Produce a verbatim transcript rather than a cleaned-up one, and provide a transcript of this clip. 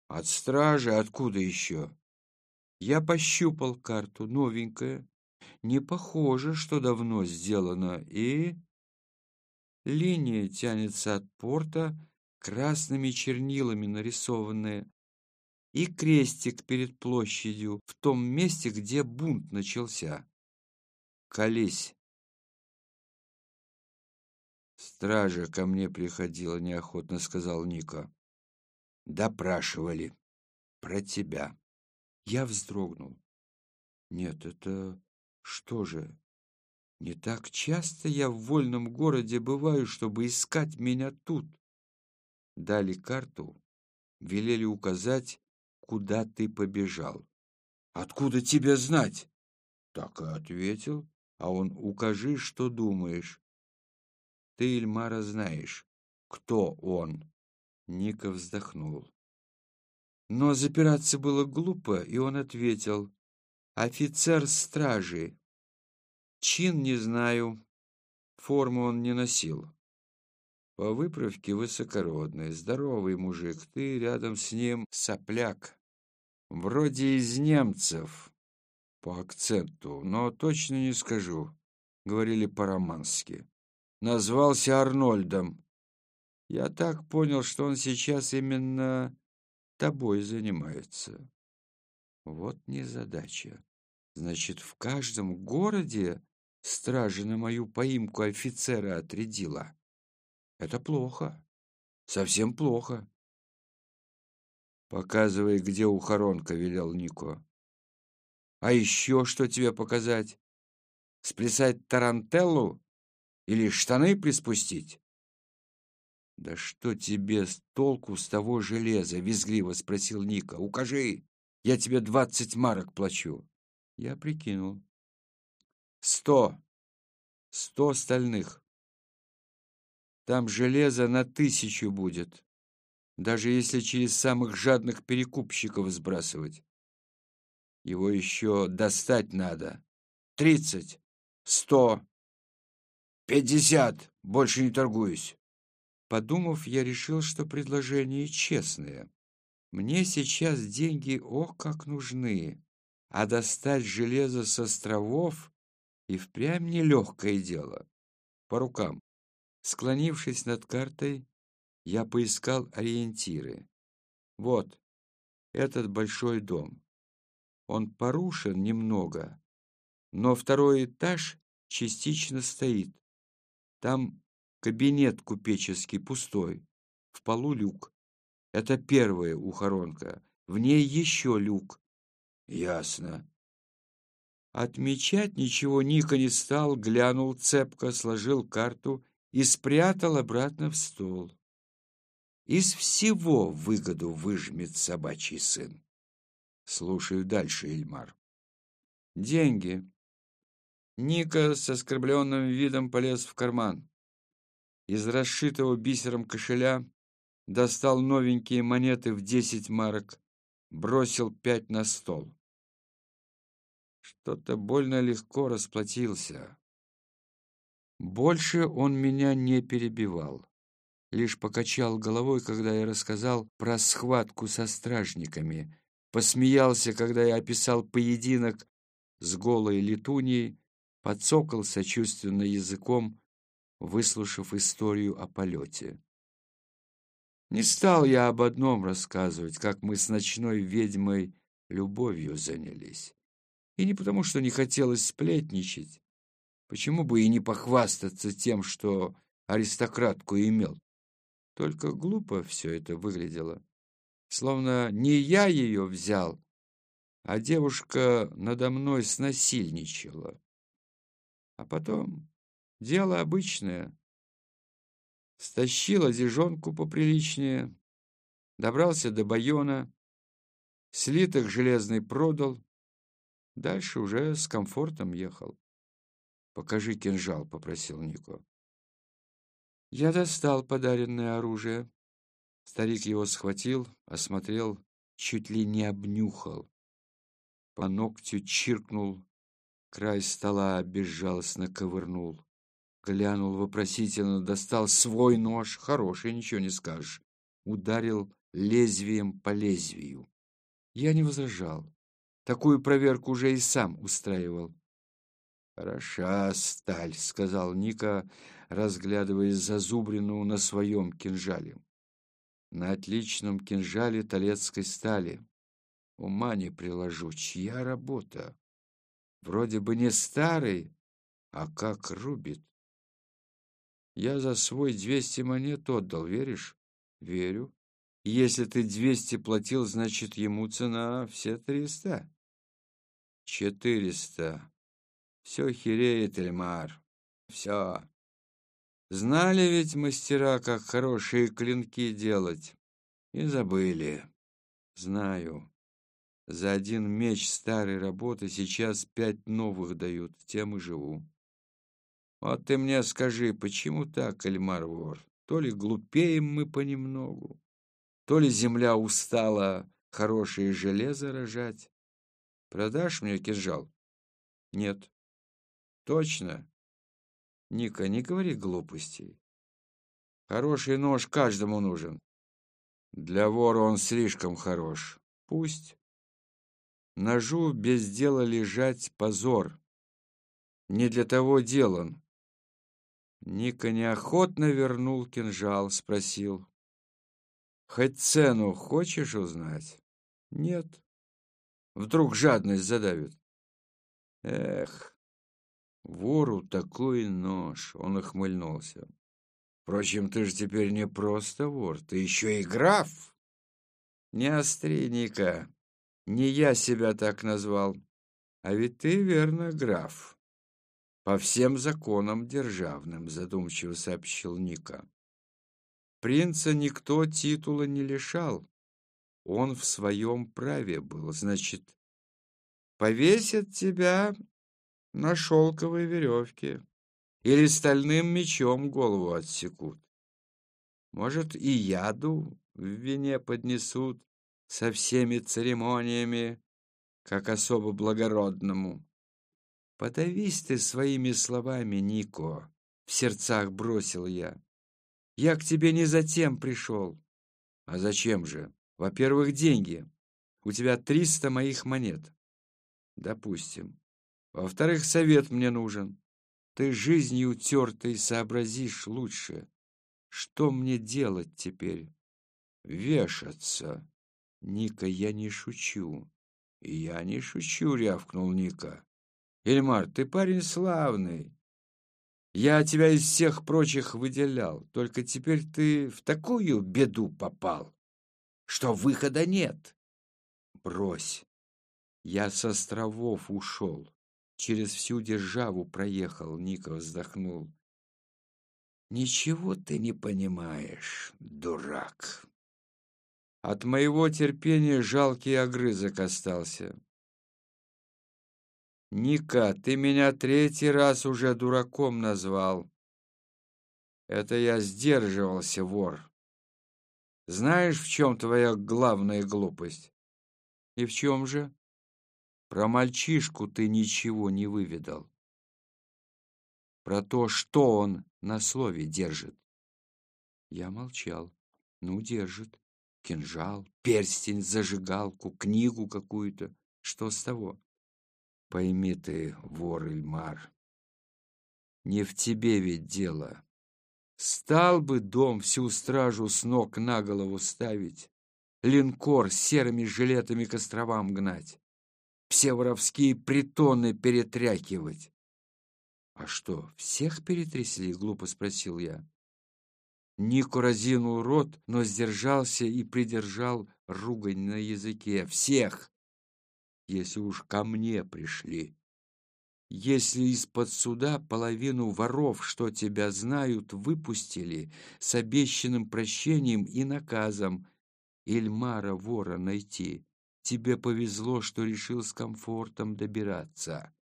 От стражи, откуда еще? Я пощупал карту, новенькая. Не похоже, что давно сделано, и... Линия тянется от порта, красными чернилами нарисованная, и крестик перед площадью, в том месте, где бунт начался. Колись. Стража ко мне приходила, неохотно сказал Ника. Допрашивали. Про тебя. Я вздрогнул. Нет, это что же? Не так часто я в вольном городе бываю, чтобы искать меня тут. Дали карту, велели указать, куда ты побежал. Откуда тебе знать? Так и ответил. А он: укажи, что думаешь. Ты Ильмара знаешь. Кто он? Ника вздохнул. Но запираться было глупо, и он ответил: офицер стражи. Чин не знаю, форму он не носил. По выправке высокородный, здоровый мужик, ты рядом с ним сопляк. Вроде из немцев, по акценту, но точно не скажу. Говорили по-романски. Назвался Арнольдом. Я так понял, что он сейчас именно тобой занимается. Вот незадача. Значит, в каждом городе стража на мою поимку офицера отрядила. Это плохо. Совсем плохо. Показывай, где ухоронка, велел Нико. А еще что тебе показать? Сплясать тарантеллу? Или штаны приспустить? Да что тебе с толку с того железа? Визгливо спросил Ника. Укажи, я тебе двадцать марок плачу. Я прикинул. Сто. Сто стальных. Там железо на тысячу будет, даже если через самых жадных перекупщиков сбрасывать. Его еще достать надо. Тридцать. Сто. Пятьдесят. Больше не торгуюсь. Подумав, я решил, что предложение честное. Мне сейчас деньги ох как нужны, а достать железо с островов и впрямь нелегкое дело. По рукам. Склонившись над картой, я поискал ориентиры. Вот, этот большой дом. Он порушен немного, но второй этаж частично стоит. Там кабинет купеческий пустой, в полу люк. Это первая ухоронка, в ней еще люк. Ясно. Отмечать ничего Ника не стал, глянул цепко, сложил карту и спрятал обратно в стол. Из всего выгоду выжмет собачий сын. Слушаю дальше, Ильмар. Деньги. Ника с оскорбленным видом полез в карман. Из расшитого бисером кошеля достал новенькие монеты в десять марок, бросил пять на стол. Что-то больно легко расплатился. Больше он меня не перебивал. Лишь покачал головой, когда я рассказал про схватку со стражниками, посмеялся, когда я описал поединок с голой летуньей, подцокал сочувственно языком, выслушав историю о полете. Не стал я об одном рассказывать, как мы с ночной ведьмой любовью занялись. И не потому, что не хотелось сплетничать. Почему бы и не похвастаться тем, что аристократку имел? Только глупо все это выглядело. Словно не я ее взял, а девушка надо мной снасильничала. А потом дело обычное. Стащил одежонку поприличнее, добрался до Байона, слиток железный продал, дальше уже с комфортом ехал. «Покажи кинжал», — попросил Нико. Я достал подаренное оружие. Старик его схватил, осмотрел, чуть ли не обнюхал. По ногтю чиркнул, край стола безжалостно ковырнул. Глянул вопросительно, достал свой нож, хороший, ничего не скажешь. Ударил лезвием по лезвию. Я не возражал. Такую проверку уже и сам устраивал. «Хороша сталь», — сказал Ника, разглядывая зазубрину на своем кинжале. «На отличном кинжале толецкой стали. Ума не приложу, чья работа? Вроде бы не старый, а как рубит. Я за свой двести монет отдал, веришь?» «Верю. Если ты двести платил, значит, ему цена все триста». «Четыреста. Все хереет, Эльмар. Все. Знали ведь мастера, как хорошие клинки делать. И забыли. Знаю. За один меч старой работы сейчас пять новых дают, тем и живу. Вот ты мне скажи, почему так, Эльмар Вор? То ли глупеем мы понемногу, то ли земля устала хорошее железо рожать. Продашь мне кинжал? Нет. Точно? Ника, не говори глупостей. Хороший нож каждому нужен. Для вора он слишком хорош. Пусть. Ножу без дела лежать позор. Не для того делан. Ника неохотно вернул кинжал, спросил. Хоть цену хочешь узнать? Нет. Вдруг жадность задавит. Эх, вору такой нож, он охмыльнулся. Впрочем, ты же теперь не просто вор, ты еще и граф. Не остри, Ника, не я себя так назвал, а ведь ты, верно, граф. По всем законам державным, задумчиво сообщил Ника. Принца никто титула не лишал, он в своем праве был, значит, повесят тебя на шелковой веревке или стальным мечом голову отсекут. Может, и яду в вине поднесут со всеми церемониями, как особо благородному. Подавись ты своими словами, Нико, в сердцах бросил я. Я к тебе не за тем пришел. А зачем же? Во-первых, деньги. У тебя триста моих монет. Допустим. Во-вторых, совет мне нужен. Ты жизнью тертой сообразишь лучше. Что мне делать теперь? Вешаться. Ника, я не шучу. Я не шучу, рявкнул Ника. Эльмар, ты парень славный. Я тебя из всех прочих выделял. Только теперь ты в такую беду попал, что выхода нет. Брось. Я с островов ушел. Через всю державу проехал, Ника вздохнул. Ничего ты не понимаешь, дурак. От моего терпения жалкий огрызок остался. Ника, ты меня третий раз уже дураком назвал. Это я сдерживался, вор. Знаешь, в чем твоя главная глупость? И в чем же? Про мальчишку ты ничего не выведал. Про то, что он на слове держит. Я молчал. Ну, держит. Кинжал, перстень, зажигалку, книгу какую-то. Что с того? Пойми ты, вор Эльмар, не в тебе ведь дело. Стал бы дом всю стражу с ног на голову ставить, линкор с серыми жилетами к островам гнать, все воровские притоны перетряхивать. А что, всех перетрясли? Глупо спросил я. Нико разинул рот, но сдержался и придержал ругань на языке. Всех, если уж ко мне пришли. Если из-под суда половину воров, что тебя знают, выпустили с обещанным прощением и наказом Эльмара вора найти, тебе повезло, что решил с комфортом добираться.